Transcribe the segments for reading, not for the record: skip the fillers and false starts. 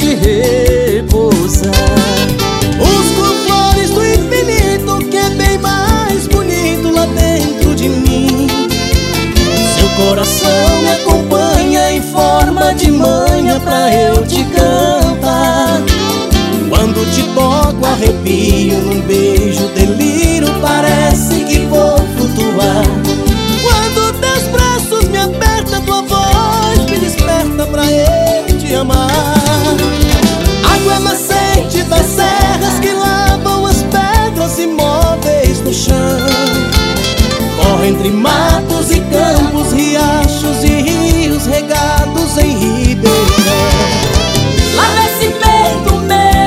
te repousar. Busco flores do infinito, que é bem mais bonito lá dentro de mim. Seu coração me acompanha em forma de manha pra eu te cantar. Quando te toco arrepio, num beijo delírio, parece que vou flutuar. Quando teus braços me apertam, tua voz me desperta pra eu te amar. Água nascente das serras que lavam as pedras imóveis no chão. Corre entre matos e campos, riachos e rios regados em ribeirão. Lava esse peito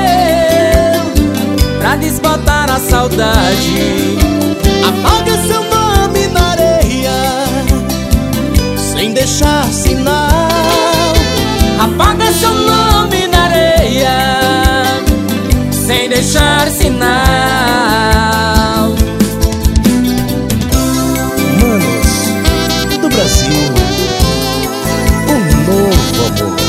meu pra desbotar a saudade. Apaga seu nome na areia sem deixar sinal. Apaga seu nome na areia sem deixar sinal. Manos do Brasil, um novo amor.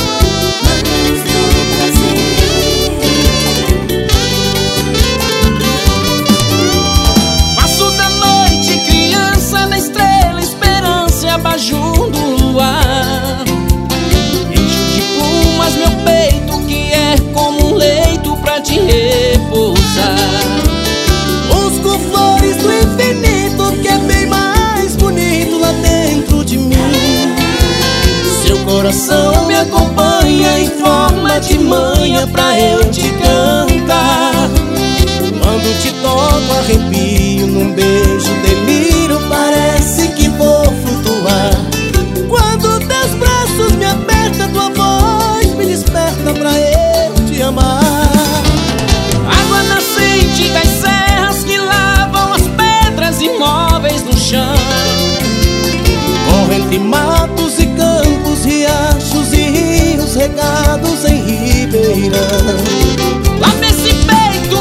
Passo da noite, criança na estrela, esperança e abajur do luar. Encho de plumas meu peito, que é como um leito pra te repousar. Busco flores do infinito, que é bem mais bonito lá dentro de mim. Seu coração me acompanha em forma de manha pra eu te cantar. Quando te toco arrepio, num beijo delírio, parece que vou flutuar. Quando teus braços me apertam, tua voz me desperta pra eu te amar. Água nascente das serras que lavam as pedras imóveis no chão. Corre entre matos e campos, riachos e rios regados em ribeirão. Lava esse peito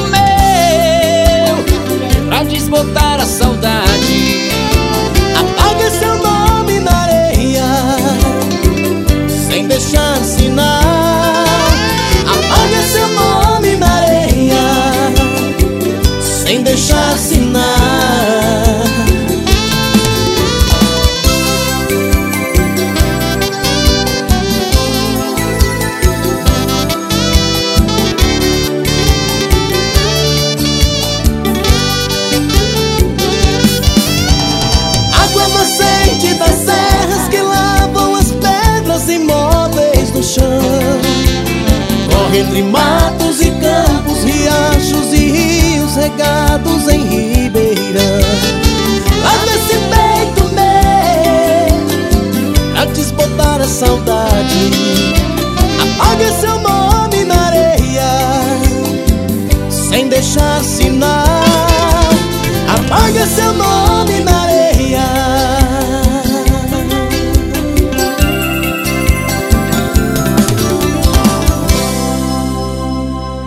meu pra desbotar a saudade. Apaga seu nome na areia sem deixar sinal. Apaga seu nome na areia sem deixar sinal. Água nascente das serras que lavam as pedras imóveis no chão. Corre entre